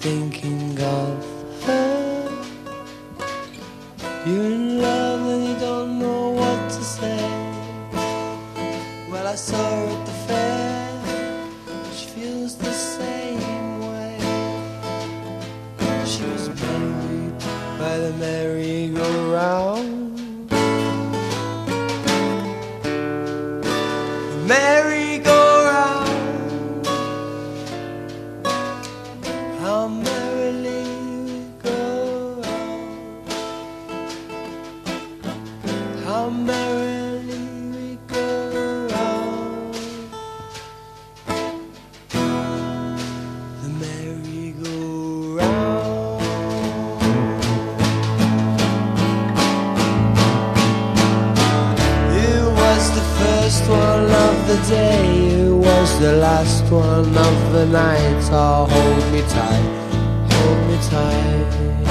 thinking of her. You're in love and you don't know what to say. Well, I saw her at the fair. She feels the same way. She was married by the merry-go-round. Merry-go-round. How merrily we go round. How merrily we go round. The merry-go-round. It was the first one of the day. It was the last one of the night. Oh, hold me tight, hold me tight.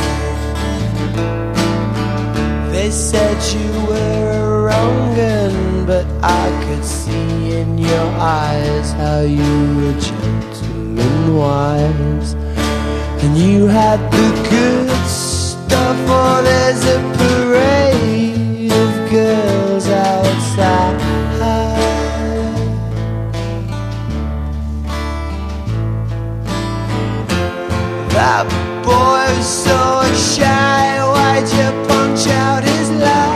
They said you were a wrong 'un, but I could see in your eyes how you were gentle and wise. And you had the good stuff. Oh, there's a parade of girls outside. That boy was so shy. Why'd you punch out his lie?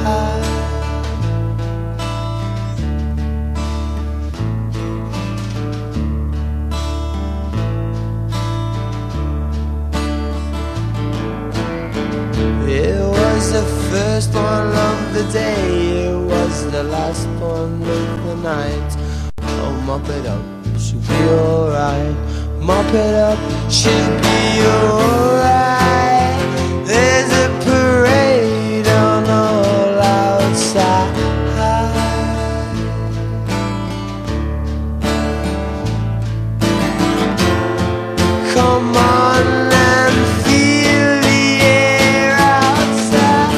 It was the first one of the day. It was the last one of the night. Oh, mop it up, she'll be alright. Mop it up, she'll be alright. There's a parade on all outside. Come on and feel the air outside.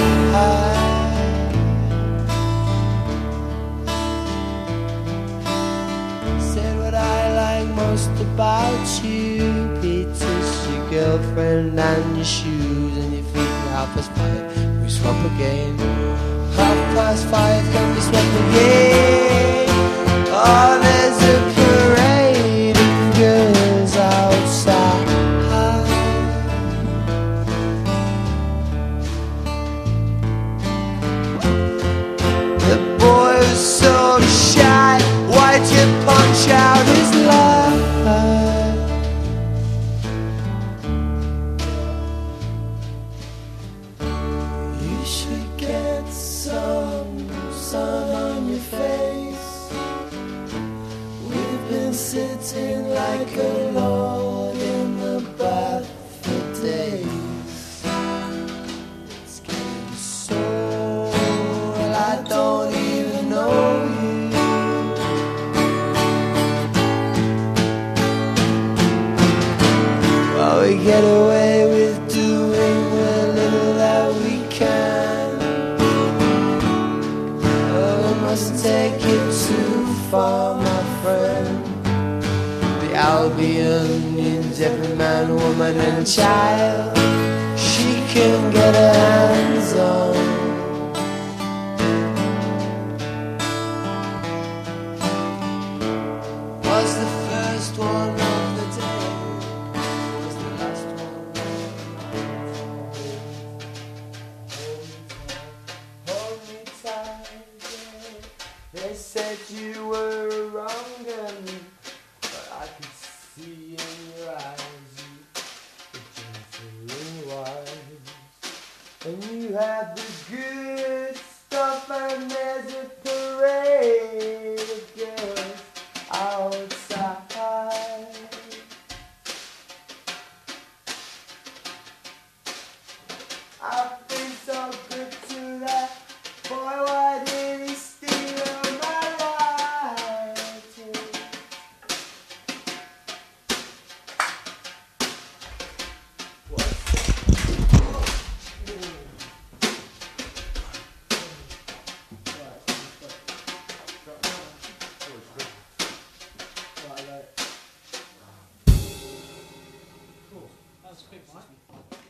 Said what I like most about you, Peter's your girlfriend and your shoes and your feet. 5:30, we swap again. 5:30, can we swap again? Oh, there's a parade of girls outside. The boy was so shy. Why'd you punch out his lie? You should get some sun on your face. We've been sitting like a log in the bath for days. It's getting so well, I don't even know you. Well, we get away with doing the little that we can. Oh, we mustn't take it too far, my friend. The Albion needs every man, woman and child she can get her hands on. Was the first one of the day. Was the last one of the night. Hold me tight, yeah. They said you were a wrong 'un, but I could see in your eyes you were gentle and wise. And you had the good stuff, and there's a parade of girls outside. I've been so good to that boy. Why did he steal my life? What's was quick, right?